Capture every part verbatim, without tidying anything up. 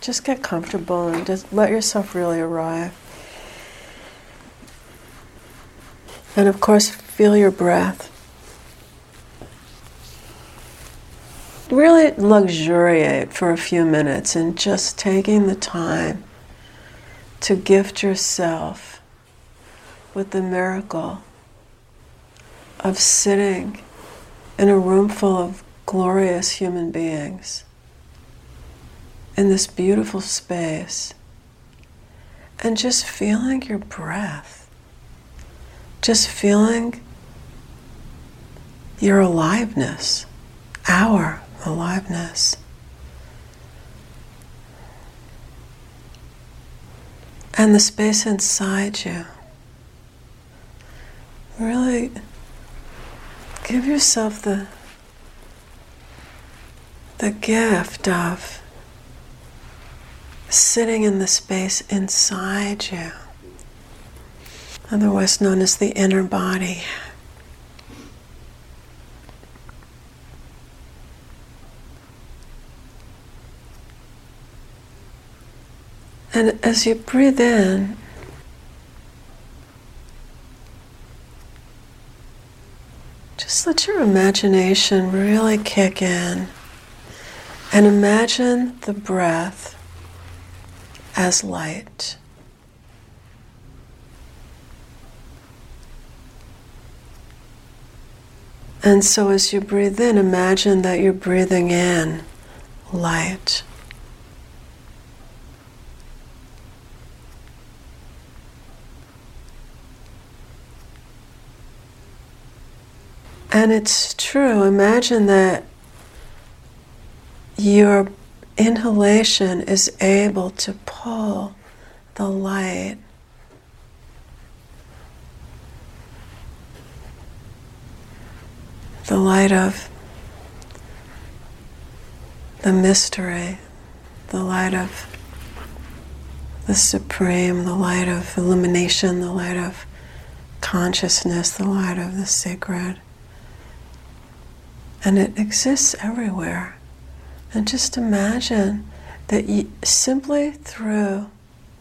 just get comfortable and just let yourself really arrive. And of course, feel your breath. Really luxuriate for a few minutes in just taking the time to gift yourself with the miracle of sitting in a room full of glorious human beings in this beautiful space and just feeling your breath, just feeling your aliveness, our aliveness. And the space inside you. Really give yourself the, the gift of sitting in the space inside you, otherwise known as the inner body. And as you breathe in, just let your imagination really kick in and imagine the breath as light. And so as you breathe in, imagine that you're breathing in light. And it's true, imagine that your inhalation is able to pull the light the light of the mystery, the light of the supreme, the light of illumination, the light of consciousness, the light of the sacred. And it exists everywhere. And just imagine that you, simply through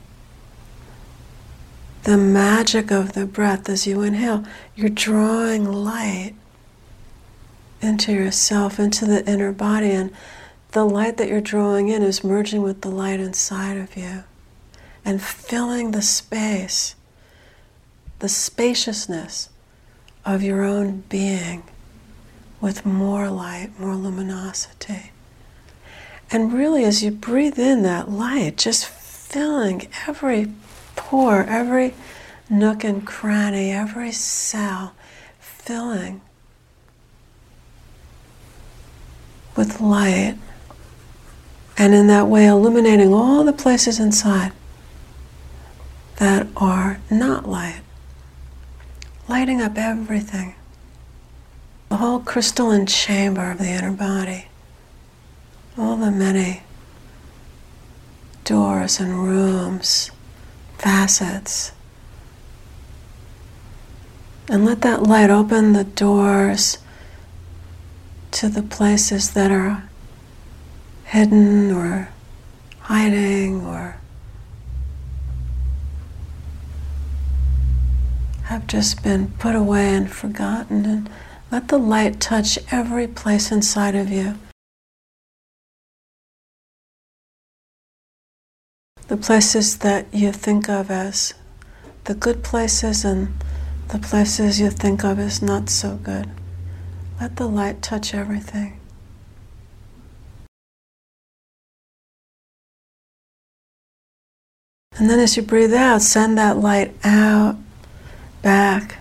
the magic of the breath as you inhale, you're drawing light into yourself, into the inner body, and the light that you're drawing in is merging with the light inside of you and filling the space, the spaciousness of your own being with more light, more luminosity. And really, as you breathe in that light, just filling every pore, every nook and cranny, every cell, filling with light. And in that way, illuminating all the places inside that are not light. Lighting up everything. The whole crystalline chamber of the inner body. All the many doors and rooms, facets. And let that light open the doors to the places that are hidden or hiding or have just been put away and forgotten, and let the light touch every place inside of you. The places that you think of as the good places and the places you think of as not so good. Let the light touch everything. And then as you breathe out, send that light out, back,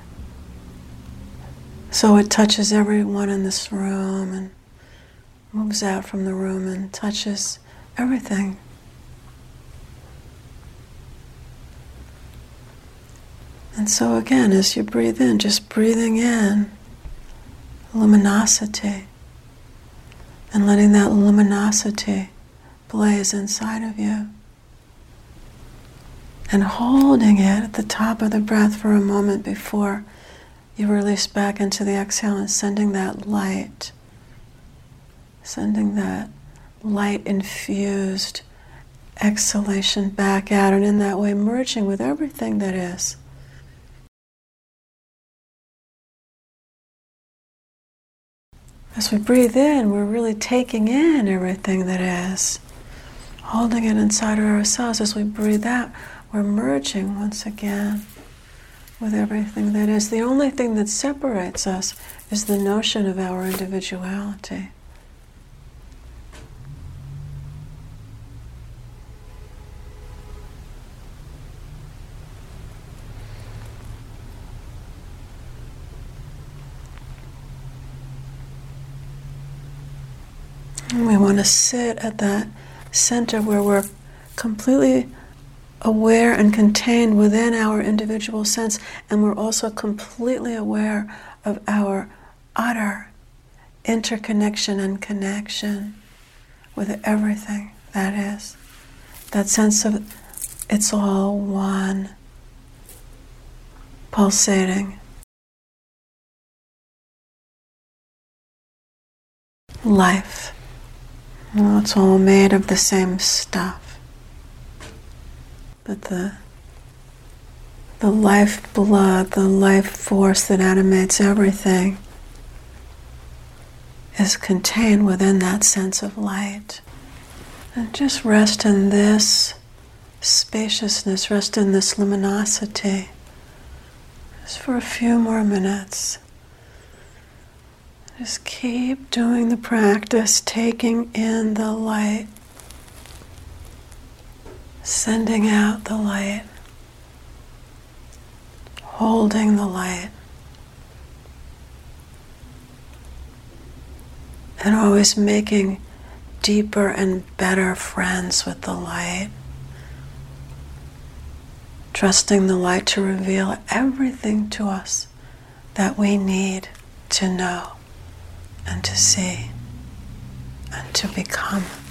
so it touches everyone in this room and moves out from the room and touches everything. And so again, as you breathe in, just breathing in luminosity and letting that luminosity blaze inside of you. And holding it at the top of the breath for a moment before you release back into the exhale, and sending that light, sending that light-infused exhalation back out, and in that way merging with everything that is. As we breathe in, we're really taking in everything that is, holding it inside of ourselves. As we breathe out, we're merging once again with everything that is. The only thing that separates us is the notion of our individuality. And we want to sit at that center where we're completely aware and contained within our individual sense, and we're also completely aware of our utter interconnection and connection with everything that is. That sense of it's all one, pulsating. Life. Well, it's all made of the same stuff. But the the life blood, the life force that animates everything is contained within that sense of light. And just rest in this spaciousness, rest in this luminosity, just for a few more minutes. Just keep doing the practice, taking in the light, sending out the light, holding the light, and always making deeper and better friends with the light, trusting the light to reveal everything to us that we need to know and to see and to become.